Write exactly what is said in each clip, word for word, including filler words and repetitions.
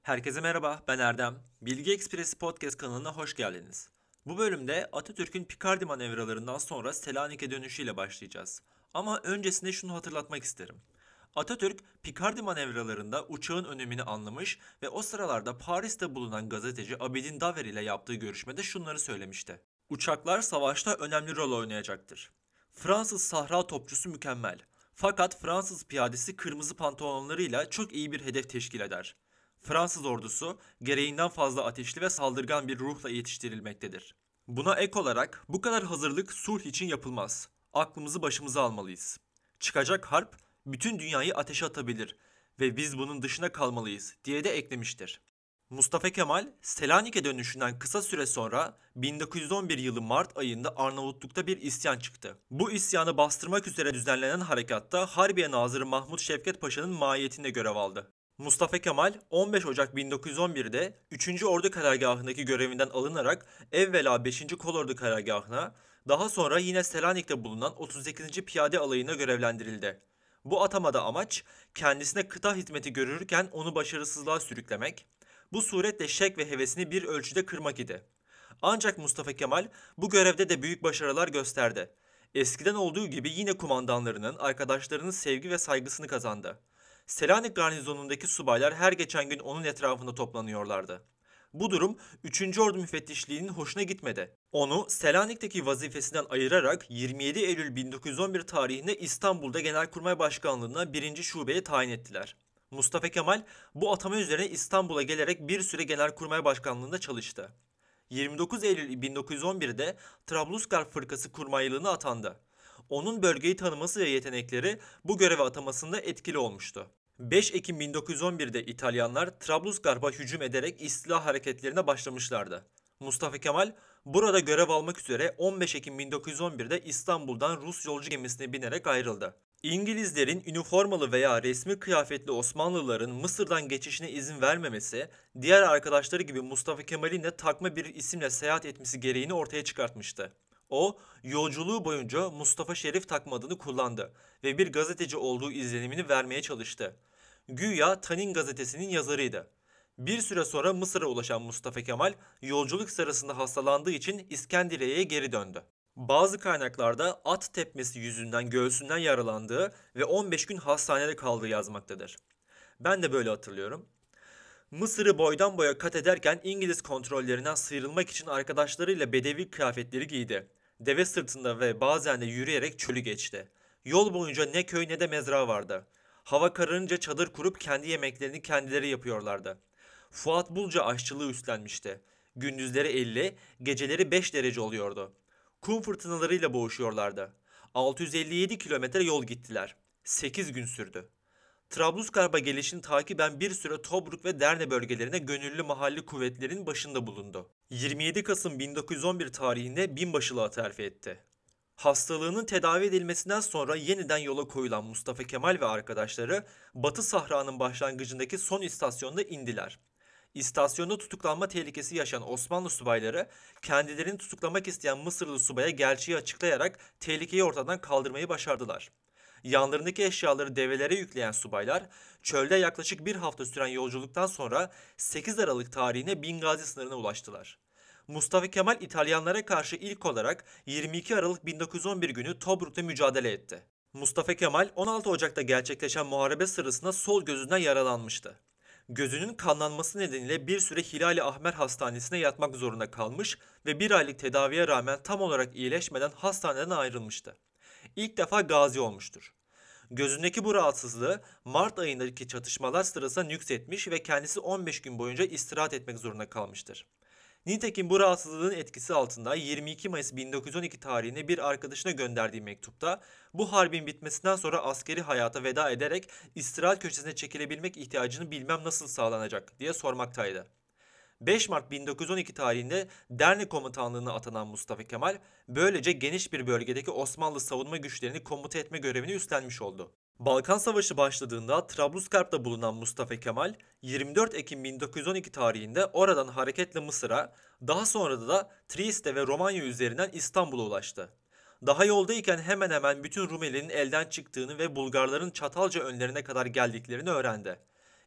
Herkese merhaba, ben Erdem. Bilgi Ekspresi Podcast kanalına hoş geldiniz. Bu bölümde Atatürk'ün Pikardi manevralarından sonra Selanik'e dönüşüyle başlayacağız. Ama öncesinde şunu hatırlatmak isterim. Atatürk, Pikardi manevralarında uçağın önemini anlamış ve o sıralarda Paris'te bulunan gazeteci Abidin Daver ile yaptığı görüşmede şunları söylemişti. Uçaklar savaşta önemli rol oynayacaktır. Fransız Sahra topçusu mükemmel. Fakat Fransız piyadesi kırmızı pantolonlarıyla çok iyi bir hedef teşkil eder. Fransız ordusu gereğinden fazla ateşli ve saldırgan bir ruhla yetiştirilmektedir. Buna ek olarak bu kadar hazırlık sulh için yapılmaz. Aklımızı başımıza almalıyız. Çıkacak harp bütün dünyayı ateşe atabilir ve biz bunun dışına kalmalıyız diye de eklemiştir. Mustafa Kemal, Selanik'e dönüşünden kısa süre sonra bin dokuz yüz on bir yılı Mart ayında Arnavutluk'ta bir isyan çıktı. Bu isyanı bastırmak üzere düzenlenen harekatta Harbiye Nazırı Mahmut Şevket Paşa'nın mahiyetinde görev aldı. Mustafa Kemal on beş Ocak bin dokuz yüz on birde üçüncü. Ordu Karargahı'ndaki görevinden alınarak evvela beşinci. Kolordu Karargahı'na, daha sonra yine Selanik'te bulunan otuz sekizinci. Piyade Alayı'na görevlendirildi. Bu atamada amaç kendisine kıta hizmeti görürken onu başarısızlığa sürüklemek, bu suretle şek ve hevesini bir ölçüde kırmak idi. Ancak Mustafa Kemal bu görevde de büyük başarılar gösterdi. Eskiden olduğu gibi yine kumandanlarının, arkadaşlarının sevgi ve saygısını kazandı. Selanik garnizonundaki subaylar her geçen gün onun etrafında toplanıyorlardı. Bu durum üçüncü. Ordu Müfettişliği'nin hoşuna gitmedi. Onu Selanik'teki vazifesinden ayırarak yirmi yedi Eylül bin dokuz yüz on bir tarihinde İstanbul'da Genelkurmay Başkanlığı'na birinci. Şubeye tayin ettiler. Mustafa Kemal bu atama üzerine İstanbul'a gelerek bir süre Genelkurmay Başkanlığı'nda çalıştı. yirmi dokuz Eylül bin dokuz yüz on birde Trablusgarp Fırkası kurmaylığına atandı. Onun bölgeyi tanıması ve yetenekleri bu göreve atamasında etkili olmuştu. beş Ekim bin dokuz yüz on birde İtalyanlar Trablusgarp'a hücum ederek istila hareketlerine başlamışlardı. Mustafa Kemal burada görev almak üzere on beş Ekim bin dokuz yüz on birde İstanbul'dan Rus yolcu gemisine binerek ayrıldı. İngilizlerin üniformalı veya resmi kıyafetli Osmanlıların Mısır'dan geçişine izin vermemesi, diğer arkadaşları gibi Mustafa Kemal'in de takma bir isimle seyahat etmesi gereğini ortaya çıkartmıştı. O, yolculuğu boyunca Mustafa Şerif takma adını kullandı ve bir gazeteci olduğu izlenimini vermeye çalıştı. Güya Tanin gazetesinin yazarıydı. Bir süre sonra Mısır'a ulaşan Mustafa Kemal, yolculuk sırasında hastalandığı için İskenderiye'ye geri döndü. Bazı kaynaklarda at tepmesi yüzünden göğsünden yaralandığı ve on beş gün hastanede kaldığı yazmaktadır. Ben de böyle hatırlıyorum. Mısır'ı boydan boya kat ederken İngiliz kontrollerinden sıyrılmak için arkadaşlarıyla bedevi kıyafetleri giydi. Deve sırtında ve bazen de yürüyerek çölü geçti. Yol boyunca ne köy ne de mezra vardı. Hava kararınca çadır kurup kendi yemeklerini kendileri yapıyorlardı. Fuat Bulca aşçılığı üstlenmişti. Gündüzleri elli, geceleri beş derece oluyordu. Kum fırtınalarıyla boğuşuyorlardı. altı yüz elli yedi kilometre yol gittiler. sekiz gün sürdü. Trablusgarp'a gelişini takiben bir süre Tobruk ve Derne bölgelerine gönüllü mahalli kuvvetlerin başında bulundu. yirmi yedi Kasım bin dokuz yüz on bir tarihinde binbaşılığa terfi etti. Hastalığının tedavi edilmesinden sonra yeniden yola koyulan Mustafa Kemal ve arkadaşları Batı Sahra'nın başlangıcındaki son istasyonda indiler. İstasyonda tutuklanma tehlikesi yaşayan Osmanlı subayları kendilerini tutuklamak isteyen Mısırlı subaya gerçeği açıklayarak tehlikeyi ortadan kaldırmayı başardılar. Yanlarındaki eşyaları develere yükleyen subaylar çölde yaklaşık bir hafta süren yolculuktan sonra sekiz Aralık tarihine Bingazi sınırına ulaştılar. Mustafa Kemal İtalyanlara karşı ilk olarak yirmi iki Aralık bin dokuz yüz on bir günü Tobruk'ta mücadele etti. Mustafa Kemal on altı Ocak'ta gerçekleşen muharebe sırasında sol gözünden yaralanmıştı. Gözünün kanlanması nedeniyle bir süre Hilali Ahmer Hastanesi'ne yatmak zorunda kalmış ve bir aylık tedaviye rağmen tam olarak iyileşmeden hastaneden ayrılmıştı. İlk defa gazi olmuştur. Gözündeki bu rahatsızlığı Mart ayındaki çatışmalar sırasında nüksetmiş ve kendisi on beş gün boyunca istirahat etmek zorunda kalmıştır. Nitekim bu rahatsızlığın etkisi altında yirmi iki Mayıs bin dokuz yüz on iki tarihinde bir arkadaşına gönderdiği mektupta bu harbin bitmesinden sonra askeri hayata veda ederek istirahat köşesine çekilebilmek ihtiyacını bilmem nasıl sağlanacak diye sormaktaydı. beş Mart bin dokuz yüz on iki tarihinde Derne komutanlığına atanan Mustafa Kemal, böylece geniş bir bölgedeki Osmanlı savunma güçlerini komuta etme görevini üstlenmiş oldu. Balkan Savaşı başladığında Trablusgarp'ta bulunan Mustafa Kemal, yirmi dört Ekim bin dokuz yüz on iki tarihinde oradan hareketle Mısır'a, daha sonra da Trieste ve Romanya üzerinden İstanbul'a ulaştı. Daha yoldayken hemen hemen bütün Rumeli'nin elden çıktığını ve Bulgarların Çatalca önlerine kadar geldiklerini öğrendi.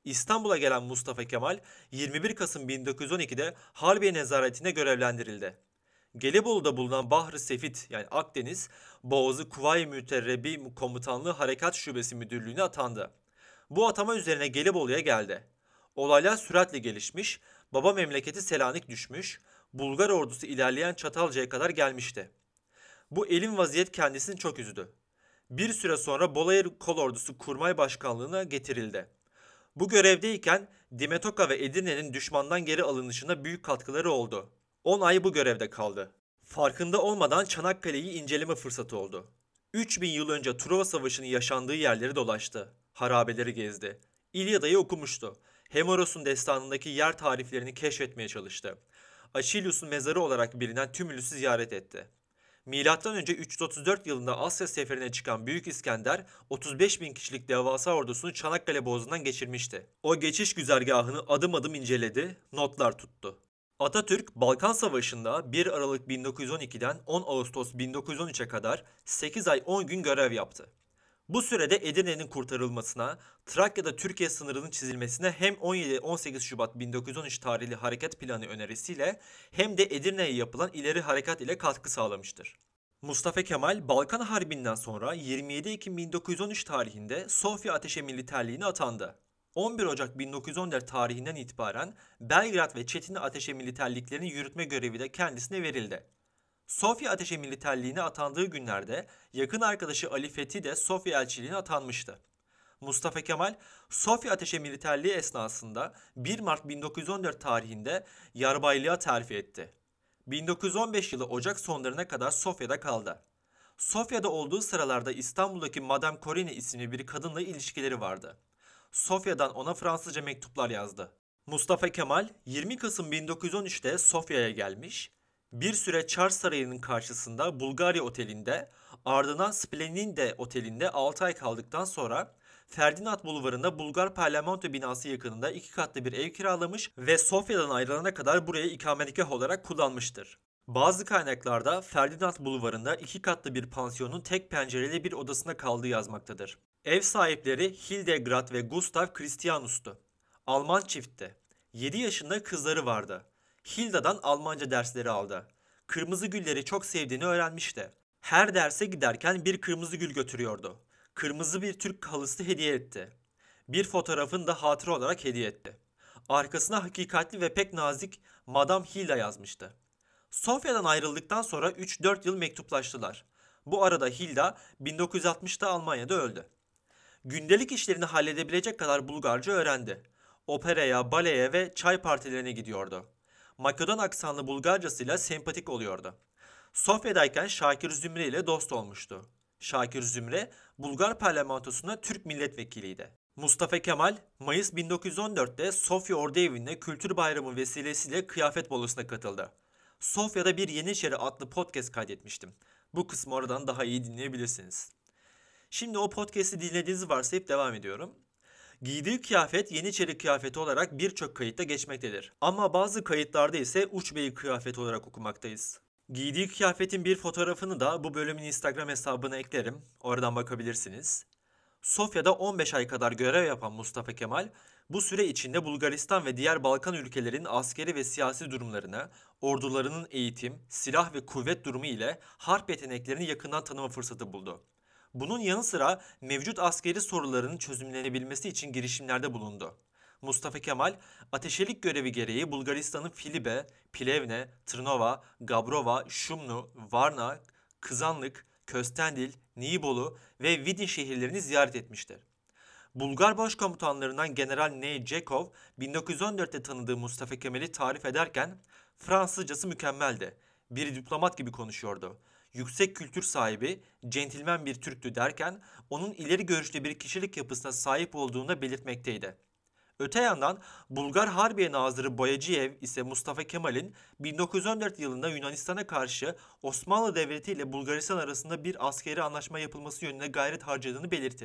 İstanbul'a gelen Mustafa Kemal yirmi bir Kasım bin dokuz yüz on ikide Harbiye Nezaretine görevlendirildi. Gelibolu'da bulunan Bahri Sefit yani Akdeniz Boğazı Kuvayi Müterrebi Komutanlığı Harekat Şubesi Müdürlüğü'ne atandı. Bu atama üzerine Gelibolu'ya geldi. Olaylar süratle gelişmiş, baba memleketi Selanik düşmüş, Bulgar ordusu ilerleyen Çatalca'ya kadar gelmişti. Bu elin vaziyet kendisini çok üzdü. Bir süre sonra Bolayır Kolordusu Kurmay Başkanlığı'na getirildi. Bu görevdeyken Dimetoka ve Edirne'nin düşmandan geri alınışına büyük katkıları oldu. on ay bu görevde kaldı. Farkında olmadan Çanakkale'yi inceleme fırsatı oldu. üç bin yıl önce Truva Savaşı'nın yaşandığı yerleri dolaştı. Harabeleri gezdi. İlyada'yı okumuştu. Homeros'un destanındaki yer tariflerini keşfetmeye çalıştı. Achillus'un mezarı olarak bilinen Tümülüs'ü ziyaret etti. Milattan önce üç yüz otuz dört yılında Asya seferine çıkan Büyük İskender otuz beş bin kişilik devasa ordusunu Çanakkale Boğazı'ndan geçirmişti. O geçiş güzergahını adım adım inceledi, notlar tuttu. Atatürk, Balkan Savaşı'nda bir Aralık bin dokuz yüz on ikiden on Ağustos bin dokuz yüz on üçe kadar sekiz ay on gün görev yaptı. Bu sürede Edirne'nin kurtarılmasına, Trakya'da Türkiye sınırının çizilmesine hem on yedi on sekiz Şubat bin dokuz yüz on üç tarihli hareket planı önerisiyle hem de Edirne'ye yapılan ileri harekat ile katkı sağlamıştır. Mustafa Kemal, Balkan Harbi'nden sonra yirmi yedi Ekim bin dokuz yüz on üç tarihinde Sofya Ateşe Militerliğine atandı. on bir Ocak bin dokuz yüz on dört tarihinden itibaren Belgrad ve Çetin Ateşe Militerliklerini yürütme görevi de kendisine verildi. Sofya Ateşe Militerliğine atandığı günlerde yakın arkadaşı Ali Fethi de Sofya elçiliğine atanmıştı. Mustafa Kemal, Sofya Ateşe Militerliği esnasında bir Mart bin dokuz yüz on dört tarihinde yarbaylığa terfi etti. bin dokuz yüz on beş yılı Ocak sonlarına kadar Sofya'da kaldı. Sofya'da olduğu sıralarda İstanbul'daki Madame Corine isimli bir kadınla ilişkileri vardı. Sofya'dan ona Fransızca mektuplar yazdı. Mustafa Kemal yirmi Kasım bin dokuz yüz on üçte Sofya'ya gelmiş, bir süre Çar Sarayı'nın karşısında Bulgarya Oteli'nde, ardından Spleninde Oteli'nde altı ay kaldıktan sonra Ferdinand Bulvarı'nda Bulgar Parlamento binası yakınında iki katlı bir ev kiralamış ve Sofya'dan ayrılana kadar burayı ikametgah olarak kullanmıştır. Bazı kaynaklarda Ferdinand Bulvarı'nda iki katlı bir pansiyonun tek pencereli bir odasında kaldığı yazmaktadır. Ev sahipleri Hildegard ve Gustav Christianus'tu. Alman çiftti. yedi yaşında kızları vardı. Hilda'dan Almanca dersleri aldı. Kırmızı gülleri çok sevdiğini öğrenmişti. Her derse giderken bir kırmızı gül götürüyordu. Kırmızı bir Türk halısı hediye etti. Bir fotoğrafını da hatıra olarak hediye etti. Arkasına hakikatli ve pek nazik Madame Hilda yazmıştı. Sofya'dan ayrıldıktan sonra üç dört yıl mektuplaştılar. Bu arada Hilda bin dokuz yüz altmışta Almanya'da öldü. Gündelik işlerini halledebilecek kadar Bulgarca öğrendi. Operaya, baleye ve çay partilerine gidiyordu. Makedon aksanlı Bulgarcasıyla sempatik oluyordu. Sofya'dayken Şakir Zümre ile dost olmuştu. Şakir Zümre, Bulgar parlamentosuna Türk milletvekiliydi. Mustafa Kemal, Mayıs bin dokuz yüz on dörtte Sofya Orduevi'nde Kültür Bayramı vesilesiyle kıyafet balosuna katıldı. Sofya'da bir Yeniçeri adlı podcast kaydetmiştim. Bu kısmı oradan daha iyi dinleyebilirsiniz. Şimdi o podcast'i dinlediğinizi varsayıp devam ediyorum. Giydiği kıyafet Yeniçeri kıyafeti olarak birçok kayıtta geçmektedir. Ama bazı kayıtlarda ise Uçbey kıyafeti olarak okumaktayız. Giydiği kıyafetin bir fotoğrafını da bu bölümün Instagram hesabına eklerim. Oradan bakabilirsiniz. Sofya'da on beş ay kadar görev yapan Mustafa Kemal, bu süre içinde Bulgaristan ve diğer Balkan ülkelerinin askeri ve siyasi durumlarını, ordularının eğitim, silah ve kuvvet durumu ile harp yeteneklerini yakından tanıma fırsatı buldu. Bunun yanı sıra mevcut askeri soruların çözümlenebilmesi için girişimlerde bulundu. Mustafa Kemal, ateşelik görevi gereği Bulgaristan'ın Filibe, Plevne, Trnova, Gabrova, Şumlu, Varna, Kızanlık, Köstendil, Nibolu ve Vidin şehirlerini ziyaret etmiştir. Bulgar başkomutanlarından General Ney Cekov, bin dokuz yüz on dörtte tanıdığı Mustafa Kemal'i tarif ederken, Fransızcası mükemmeldi. Bir diplomat gibi konuşuyordu. Yüksek kültür sahibi, centilmen bir Türktü derken onun ileri görüşlü bir kişilik yapısına sahip olduğunu da belirtmekteydi. Öte yandan Bulgar Harbiye Nazırı Boyacıyev ise Mustafa Kemal'in bin dokuz yüz on dört yılında Yunanistan'a karşı Osmanlı Devleti ile Bulgaristan arasında bir askeri anlaşma yapılması yönünde gayret harcadığını belirtir.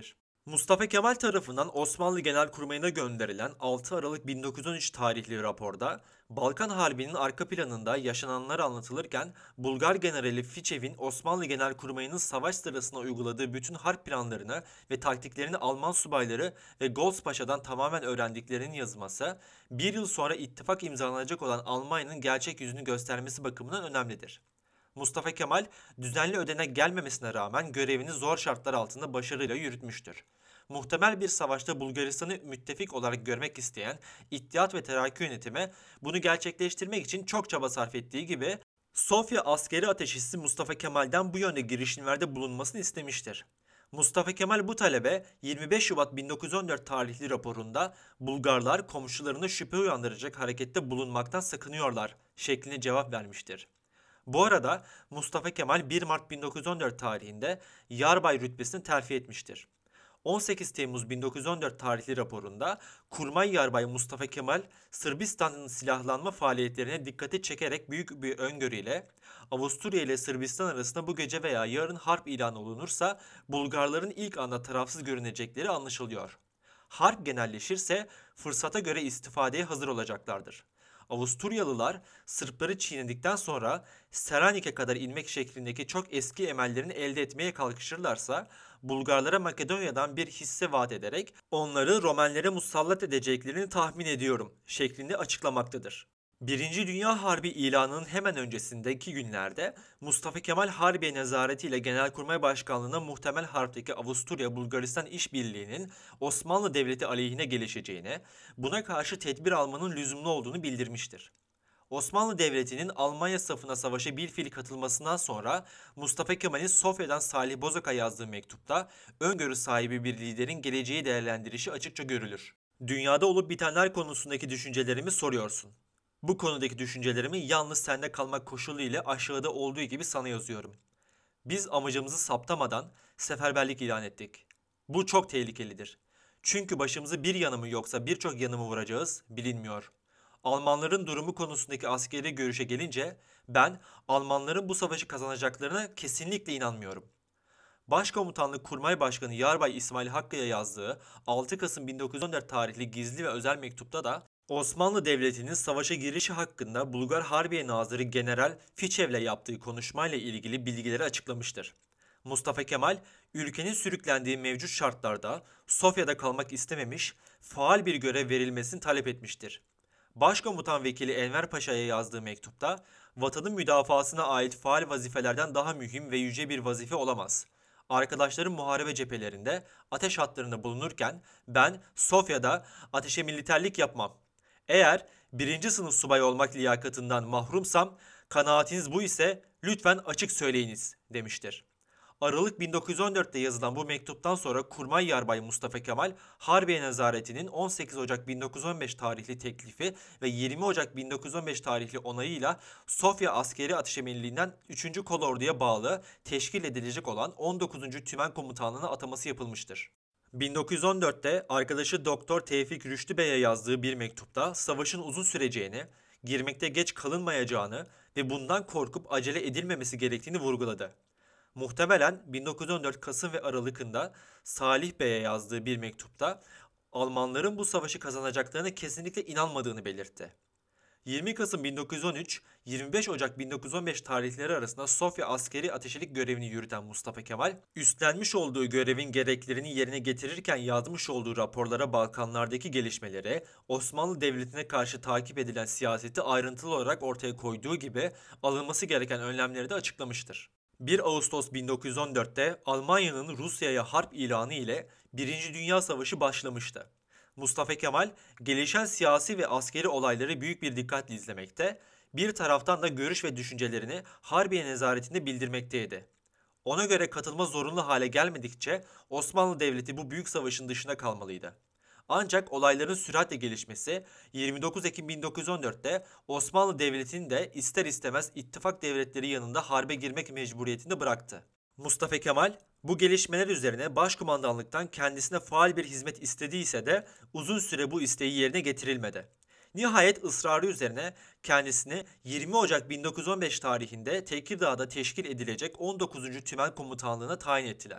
Mustafa Kemal tarafından Osmanlı Genelkurmayı'na gönderilen altı Aralık bin dokuz yüz on üç tarihli raporda Balkan Harbi'nin arka planında yaşananlar anlatılırken Bulgar Generali Fiçev'in Osmanlı Genelkurmayı'nın savaş sırasında uyguladığı bütün harp planlarını ve taktiklerini Alman subayları ve Goldspaşa'dan tamamen öğrendiklerinin yazılması, bir yıl sonra ittifak imzalanacak olan Almanya'nın gerçek yüzünü göstermesi bakımından önemlidir. Mustafa Kemal düzenli ödenek gelmemesine rağmen görevini zor şartlar altında başarıyla yürütmüştür. Muhtemel bir savaşta Bulgaristan'ı müttefik olarak görmek isteyen İttihat ve Terakki yönetimi bunu gerçekleştirmek için çok çaba sarf ettiği gibi Sofya askeri ateşisi Mustafa Kemal'den bu yönde girişimlerde bulunmasını istemiştir. Mustafa Kemal bu talebe yirmi beş Şubat bin dokuz yüz on dört tarihli raporunda Bulgarlar komşularını şüphe uyandıracak harekette bulunmaktan sakınıyorlar şeklinde cevap vermiştir. Bu arada Mustafa Kemal bir Mart bin dokuz yüz on dört tarihinde yarbay rütbesini terfi etmiştir. on sekiz Temmuz bin dokuz yüz on dört tarihli raporunda Kurmay Yarbay Mustafa Kemal, Sırbistan'ın silahlanma faaliyetlerine dikkati çekerek büyük bir öngörüyle Avusturya ile Sırbistan arasında bu gece veya yarın harp ilan olunursa Bulgarların ilk anda tarafsız görünecekleri anlaşılıyor. Harp genelleşirse fırsata göre istifadeye hazır olacaklardır. Avusturyalılar Sırpları çiğnedikten sonra Selanik'e kadar inmek şeklindeki çok eski emellerini elde etmeye kalkışırlarsa Bulgarlara Makedonya'dan bir hisse vaat ederek onları Romenlere musallat edeceklerini tahmin ediyorum şeklinde açıklamaktadır. Birinci Dünya Harbi ilanının hemen öncesindeki günlerde Mustafa Kemal Harbiye Nezareti ile Genelkurmay Başkanlığı'na muhtemel harpteki Avusturya-Bulgaristan işbirliğinin Osmanlı Devleti aleyhine gelişeceğini, buna karşı tedbir almanın lüzumlu olduğunu bildirmiştir. Osmanlı Devleti'nin Almanya safına savaşa bilfiil katılmasından sonra Mustafa Kemal'in Sofya'dan Salih Bozok'a yazdığı mektupta öngörü sahibi bir liderin geleceği değerlendirişi açıkça görülür. Dünyada olup bitenler konusundaki düşüncelerimi soruyorsun. Bu konudaki düşüncelerimi yalnız sende kalmak koşulu ile aşağıda olduğu gibi sana yazıyorum. Biz amacımızı saptamadan seferberlik ilan ettik. Bu çok tehlikelidir. Çünkü başımızı bir yanı mı yoksa birçok yanı mı vuracağız bilinmiyor. Almanların durumu konusundaki askeri görüşe gelince ben Almanların bu savaşı kazanacaklarına kesinlikle inanmıyorum. Başkomutanlık Kurmay Başkanı Yarbay İsmail Hakkı'ya yazdığı altı Kasım bin dokuz yüz on dört tarihli gizli ve özel mektupta da Osmanlı Devleti'nin savaşa girişi hakkında Bulgar Harbiye Nazırı General Fiçev'le yaptığı konuşmayla ilgili bilgileri açıklamıştır. Mustafa Kemal, ülkenin sürüklendiği mevcut şartlarda Sofya'da kalmak istememiş, faal bir görev verilmesini talep etmiştir. Başkomutan Vekili Enver Paşa'ya yazdığı mektupta, vatanın müdafasına ait faal vazifelerden daha mühim ve yüce bir vazife olamaz. Arkadaşlarım muharebe cephelerinde, ateş hatlarında bulunurken ben Sofya'da ateşe militerlik yapmam. Eğer birinci sınıf subay olmak liyakatından mahrumsam, kanaatiniz bu ise lütfen açık söyleyiniz demiştir. Aralık bin dokuz yüz on dörtte yazılan bu mektuptan sonra Kurmay Yarbay Mustafa Kemal, Harbiye Nezareti'nin on sekiz Ocak bin dokuz yüz on beş tarihli teklifi ve yirmi Ocak bin dokuz yüz on beş tarihli onayıyla Sofya Askeri Ateşemenliğinden üçüncü Kolordu'ya bağlı teşkil edilecek olan on dokuzuncu Tümen Komutanlığı'na ataması yapılmıştır. bin dokuz yüz on dörtte arkadaşı Doktor Tevfik Rüştü Bey'e yazdığı bir mektupta savaşın uzun süreceğini, girmekte geç kalınmayacağını ve bundan korkup acele edilmemesi gerektiğini vurguladı. Muhtemelen bin dokuz yüz on dört Kasım ve Aralık'ında Salih Bey'e yazdığı bir mektupta Almanların bu savaşı kazanacaklarına kesinlikle inanmadığını belirtti. yirmi Kasım bin dokuz yüz on üç, yirmi beş Ocak bin dokuz yüz on beş tarihleri arasında Sofya askeri ateşilik görevini yürüten Mustafa Kemal, üstlenmiş olduğu görevin gereklerini yerine getirirken yazmış olduğu raporlara Balkanlardaki gelişmeleri, Osmanlı Devleti'ne karşı takip edilen siyaseti ayrıntılı olarak ortaya koyduğu gibi alınması gereken önlemleri de açıklamıştır. bir Ağustos bin dokuz yüz on dörtte Almanya'nın Rusya'ya harp ilanı ile Birinci Dünya Savaşı başlamıştı. Mustafa Kemal, gelişen siyasi ve askeri olayları büyük bir dikkatle izlemekte, bir taraftan da görüş ve düşüncelerini Harbiye Nezaretinde bildirmekteydi. Ona göre katılma zorunlu hale gelmedikçe Osmanlı Devleti bu büyük savaşın dışında kalmalıydı. Ancak olayların süratle gelişmesi yirmi dokuz Ekim bin dokuz yüz on dörtte Osmanlı Devleti'ni de ister istemez ittifak devletleri yanında harbe girmek mecburiyetinde bıraktı. Mustafa Kemal bu gelişmeler üzerine başkumandanlıktan kendisine faal bir hizmet istediyse de uzun süre bu isteği yerine getirilmedi. Nihayet ısrarı üzerine kendisini yirmi Ocak bin dokuz yüz on beş tarihinde Tekirdağ'da teşkil edilecek on dokuzuncu Tümen Komutanlığı'na tayin ettiler.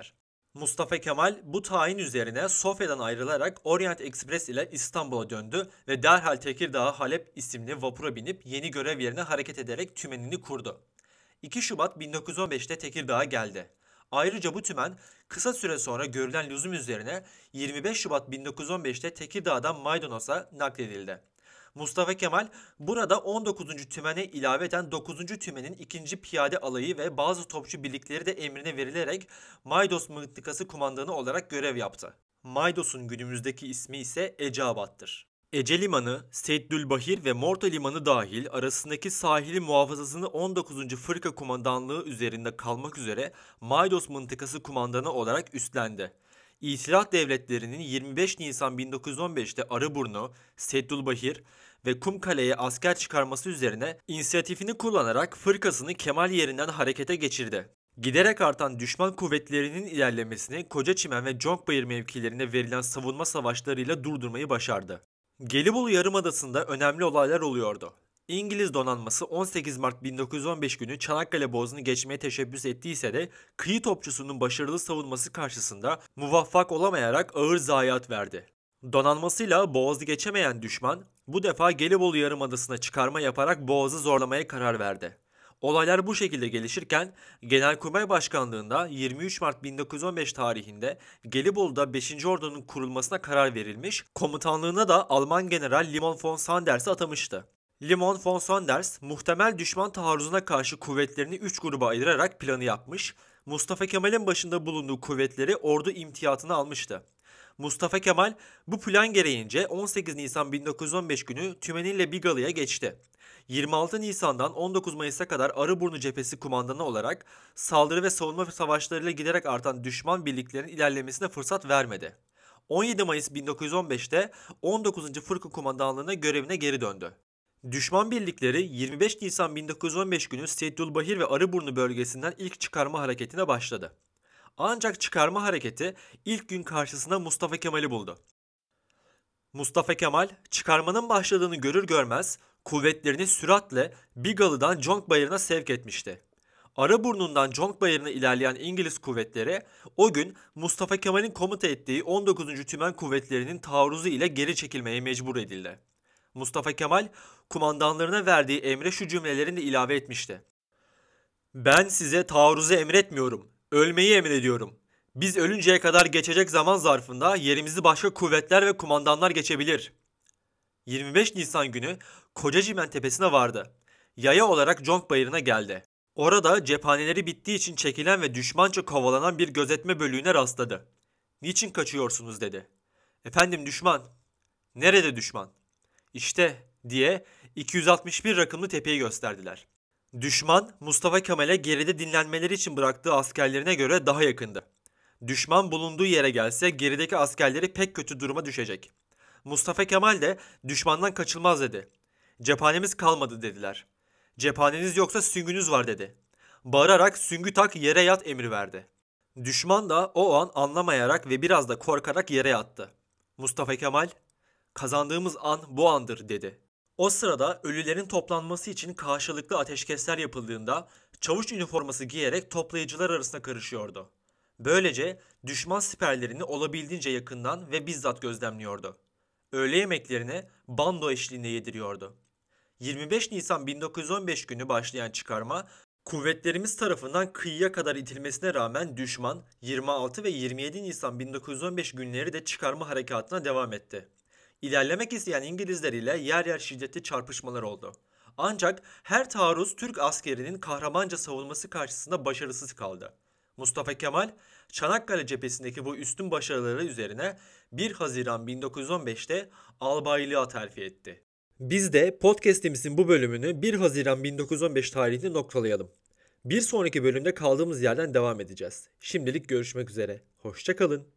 Mustafa Kemal bu tayin üzerine Sofya'dan ayrılarak Orient Express ile İstanbul'a döndü ve derhal Tekirdağ Halep isimli vapura binip yeni görev yerine hareket ederek tümenini kurdu. iki Şubat bin dokuz yüz on beşte Tekirdağ'a geldi. Ayrıca bu tümen kısa süre sonra görülen lüzum üzerine yirmi beş Şubat bin dokuz yüz on beşte Tekirdağ'dan Maydanoz'a nakledildi. Mustafa Kemal burada on dokuzuncu tümene ilaveten dokuzuncu tümenin ikinci Piyade Alayı ve bazı topçu birlikleri de emrine verilerek Maydos mıntıkası kumandanı olarak görev yaptı. Maydos'un günümüzdeki ismi ise Eceabat'tır. Ece Limanı, Seydülbahir ve Morta Limanı dahil arasındaki sahili muhafazasını on dokuzuncu Fırka Kumandanlığı üzerinde kalmak üzere Maydos mıntıkası kumandanı olarak üstlendi. İtilaf devletlerinin yirmi beş Nisan bin dokuz yüz on beşte Arıburnu, Seydülbahir ve Kumkale'ye asker çıkarması üzerine inisiyatifini kullanarak fırkasını Kemal yerinden harekete geçirdi. Giderek artan düşman kuvvetlerinin ilerlemesini Kocaçimen ve Conkbayır mevkilerine verilen savunma savaşlarıyla durdurmayı başardı. Gelibolu Yarımadası'nda önemli olaylar oluyordu. İngiliz donanması on sekiz Mart bin dokuz yüz on beş günü Çanakkale Boğazı'nı geçmeye teşebbüs ettiyse de kıyı topçusunun başarılı savunması karşısında muvaffak olamayarak ağır zayiat verdi. Donanmasıyla Boğaz'ı geçemeyen düşman bu defa Gelibolu Yarımadası'na çıkarma yaparak Boğaz'ı zorlamaya karar verdi. Olaylar bu şekilde gelişirken Genelkurmay Başkanlığı'nda yirmi üç Mart bin dokuz yüz on beş tarihinde Gelibolu'da beşinci Ordu'nun kurulmasına karar verilmiş, komutanlığına da Alman General Limon von Sanders'i atamıştı. Limon von Sanders muhtemel düşman taarruzuna karşı kuvvetlerini üç gruba ayırarak planı yapmış, Mustafa Kemal'in başında bulunduğu kuvvetleri ordu imtiyatına almıştı. Mustafa Kemal bu plan gereğince on sekiz Nisan bin dokuz yüz on beş günü tümeniyle Bigalı'ya geçti. yirmi altı Nisan'dan on dokuz Mayıs'a kadar Arıburnu cephesi kumandanı olarak saldırı ve savunma savaşlarıyla giderek artan düşman birliklerinin ilerlemesine fırsat vermedi. on yedi Mayıs bin dokuz yüz on beşte on dokuzuncu Fırka Kumandanlığı'na görevine geri döndü. Düşman birlikleri yirmi beş Nisan bin dokuz yüz on beş günü Seydülbahir ve Arıburnu bölgesinden ilk çıkarma hareketine başladı. Ancak çıkarma hareketi ilk gün karşısına Mustafa Kemal'i buldu. Mustafa Kemal çıkarmanın başladığını görür görmez kuvvetlerini süratle Bigalı'dan Conkbayırı'na sevk etmişti. Arıburnu'ndan Conkbayırı'na ilerleyen İngiliz kuvvetleri o gün Mustafa Kemal'in komuta ettiği on dokuzuncu Tümen kuvvetlerinin taarruzu ile geri çekilmeye mecbur edildi. Mustafa Kemal kumandanlarına verdiği emre şu cümlelerini de ilave etmişti. "Ben size taarruzu emretmiyorum, ölmeyi emrediyorum. Biz ölünceye kadar geçecek zaman zarfında yerimizi başka kuvvetler ve kumandanlar geçebilir." yirmi beş Nisan günü Kocaçimen tepesine vardı. Yaya olarak Conkbayırı'na geldi. Orada cephaneleri bittiği için çekilen ve düşmanca kovalanan bir gözetme bölüğüne rastladı. "Niçin kaçıyorsunuz?" dedi. "Efendim düşman." "Nerede düşman?" "İşte" diye iki yüz altmış bir rakımlı tepeyi gösterdiler. Düşman Mustafa Kemal'e geride dinlenmeleri için bıraktığı askerlerine göre daha yakındı. Düşman bulunduğu yere gelse gerideki askerleri pek kötü duruma düşecek. Mustafa Kemal de düşmandan kaçılmaz dedi. "Cephanemiz kalmadı" dediler. "Cephaneniz yoksa süngünüz var" dedi. Bağırarak "süngü tak yere yat" emri verdi. Düşman da o an anlamayarak ve biraz da korkarak yere yattı. Mustafa Kemal "Kazandığımız an bu andır" dedi. O sırada ölülerin toplanması için karşılıklı ateşkesler yapıldığında çavuş üniforması giyerek toplayıcılar arasında karışıyordu. Böylece düşman siperlerini olabildiğince yakından ve bizzat gözlemliyordu. Öğle yemeklerini bando eşliğinde yediriyordu. yirmi beş Nisan bin dokuz yüz on beş günü başlayan çıkarma, kuvvetlerimiz tarafından kıyıya kadar itilmesine rağmen düşman yirmi altı ve yirmi yedi Nisan bin dokuz yüz on beş günleri de çıkarma harekatına devam etti. İlerlemek isteyen İngilizler ile yer yer şiddetli çarpışmalar oldu. Ancak her taarruz Türk askerinin kahramanca savunması karşısında başarısız kaldı. Mustafa Kemal, Çanakkale cephesindeki bu üstün başarıları üzerine bir Haziran bin dokuz yüz on beşte albaylığa terfi etti. Biz de podcast'imizin bu bölümünü bir Haziran bin dokuz yüz on beş tarihinde noktalayalım. Bir sonraki bölümde kaldığımız yerden devam edeceğiz. Şimdilik görüşmek üzere. Hoşça kalın.